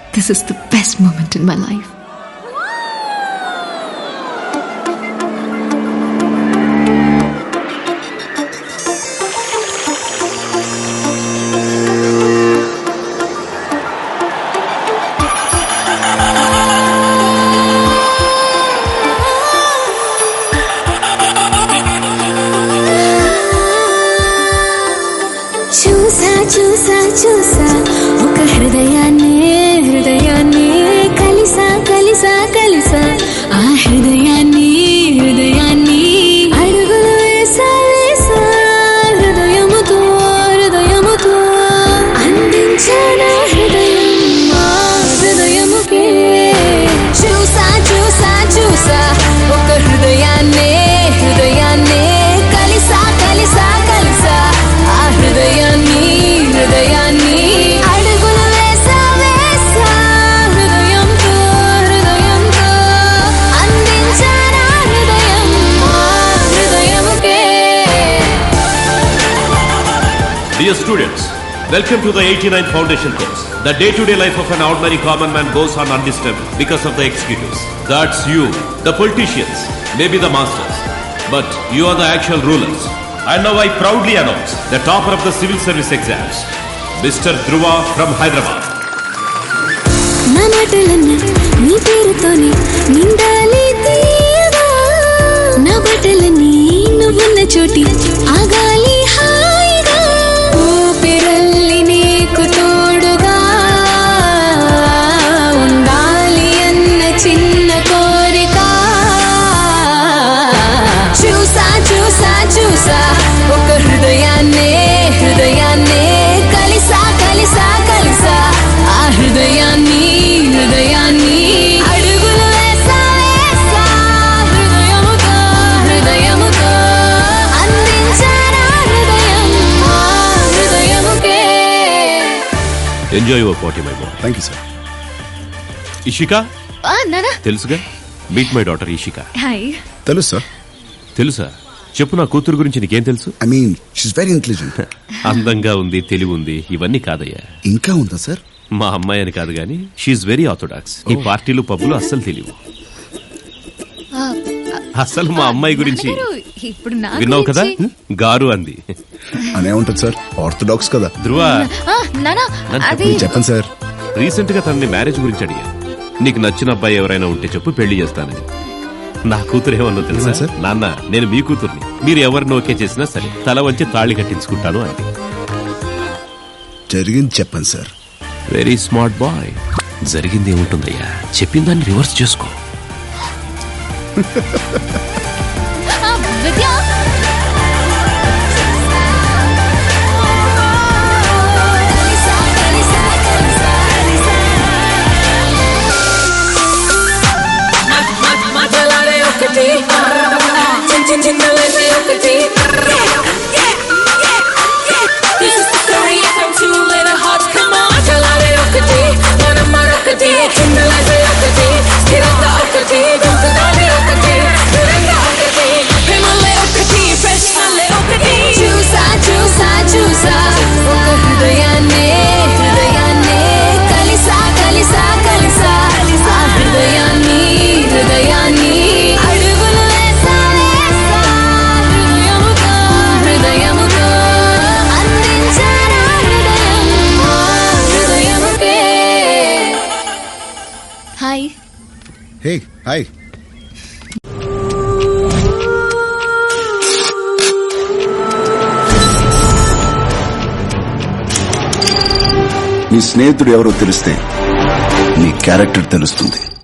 This is the best moment in my life. చూసా చూసా ఒక హృదయాన్ని కలిసా ఆ హృదయాన్ని అడుగులు వేసా హృదయముతో అందించానా హృదయముకే చూసా ఒక హృదయాన్ని కలిసా ఆ హృదయాన్ని అడుగులు వేసా హృదయంతో అందించానా హృదయముకే. Dear students, welcome to the 89th Foundation course. The day-to-day life of an ordinary common man goes on undisturbed because of the executives. That's you, the politicians, maybe the masters, but you are the actual rulers. And now I proudly announce the topper of the civil service exams, Mr. Dhruva from Hyderabad. నా మాటలన్నీ నీ పేరుతోనే నిండాలి తీయగా, నా బట్టలన్నీ నువ్వున్న చోటి ఆగాలి హాయిగా, ఊపిరల్లి నీకు తోడుగా ఉండాలి అన్న చిన్న కోరిక. చూసా ఒక హృదయాన్ని కలిసా ఆ హృదయాన్ని అడుగులు వేసా హృదయముతో అందించానా హృదయముకే. Enjoy your party, my boy. Thank you, sir. Ishika? నానా. తెలుసుగా, meet my daughter Ishika. Hi. తెలుసు సార్. తెలుసా? చెప్పు, నా కూతురు గురించి నీకేం తెలుసు? I mean she's very intelligent. అందంగా ఉంది, తెలివి ఉంది, ఇవన్నీ కాదయ్యా. ఇంకా ఉందా సార్? మా అమ్మాయి అని కాదు గానీ షీఈ్ వెరీ ఆర్థోడాక్స్. ఈ పార్టీలు పబ్బులు అస్సలు తెలియవు. అసలు మా అమ్మాయి గురించి ఇప్పుడు విన్నావు కదా, గారు అంది. అనే ఉంటది సార్, ఆర్థోడాక్స్ కదా. ధ్రువ, చెప్పండి సార్. రీసెంట్ గా తనని మ్యారేజ్ గురించి అడిగా. నీకు నచ్చిన అబ్బాయి ఎవరైనా ఉంటే చెప్పు, పెళ్లి చేస్తానని. నా కూతురు ఏమన్నా తెలుసా సార్? నాన్న, నేను మీ కూతుర్ని, మీరు ఎవరిని ఓకే చేసినా సరే తల వంచి తాళి కట్టించుకుంటాను అంది. జరిగింది చెప్పండి సార్. Very smart boy. జరిగింది ఏముంటుందయ్యా, చెప్పిన దాన్ని రివర్స్ చేసుకో. చూసా ఒక హృదయాన్ని కలిసా ఆ హృదయాన్ని అడుగులు వేసా హృదయముతో అందించానా హృదయముకే. హాయ్. Hey hi. నీ స్నేహితుడు ఎవరో తెలిస్తే నీ క్యారెక్టర్ తెలుస్తుంది.